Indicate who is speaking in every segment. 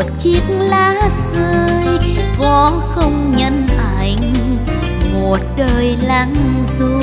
Speaker 1: một chiếc lá rơi có không nhân ảnh, một đời lắng du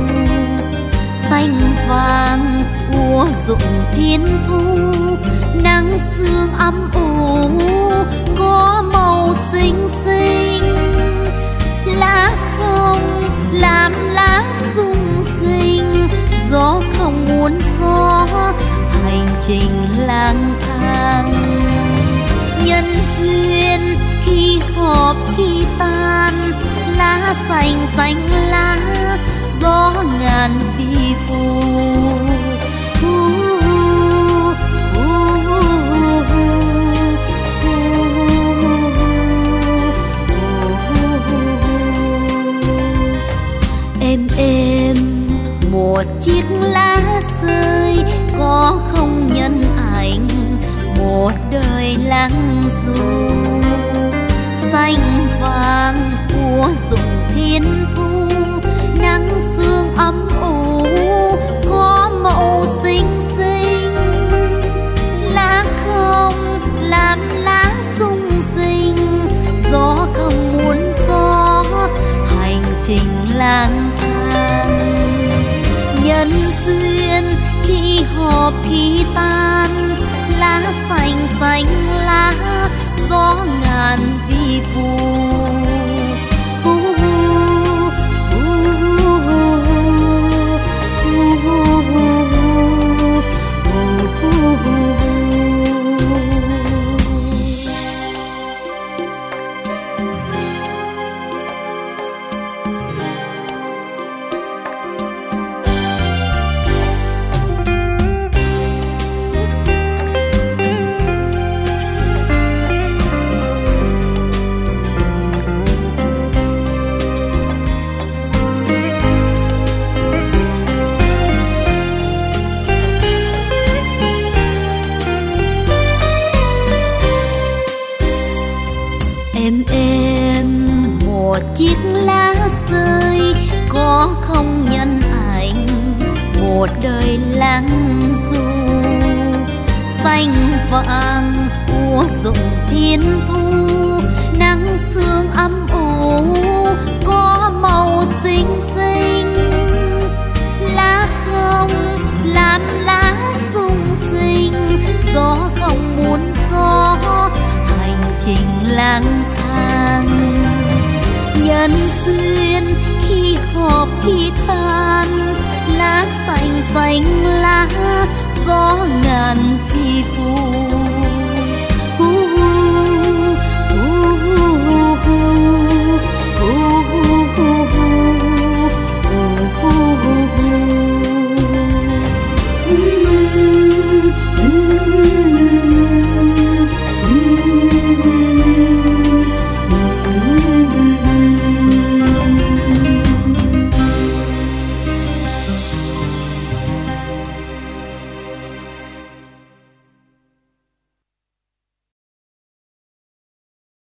Speaker 1: xanh vàng của rụng thiên thu. Nắng sương âm u có màu xinh xinh, lá không làm lá rung rinh, gió không muốn gió hành trình lang thang. Nhân duyên khi họp khi tan, lá xanh xanh lá gió ngàn vi phù. Êm một chiếc lá rơi có không nhân ảnh, một đời lắng du xanh vàng của rụng thiên thu. Nắng sương âm u có màu xinh xinh, lá không làm lá rung rinh, gió không muốn gió hành trình lang thang. Nhân duyên khi họp khi tan, lá xanh xanh lá gió ngàn vi phù. Êm một chiếc lá rơi có không nhân ảnh, một đời lắng du xanh vàng của rụng thiên thu. Nắng sương âm u có màu xinh xinh, lá không làm lá rung rinh, gió không muốn gió hành trình lang thang. Nhân duyên khi họp khi tan, lá xanh xanh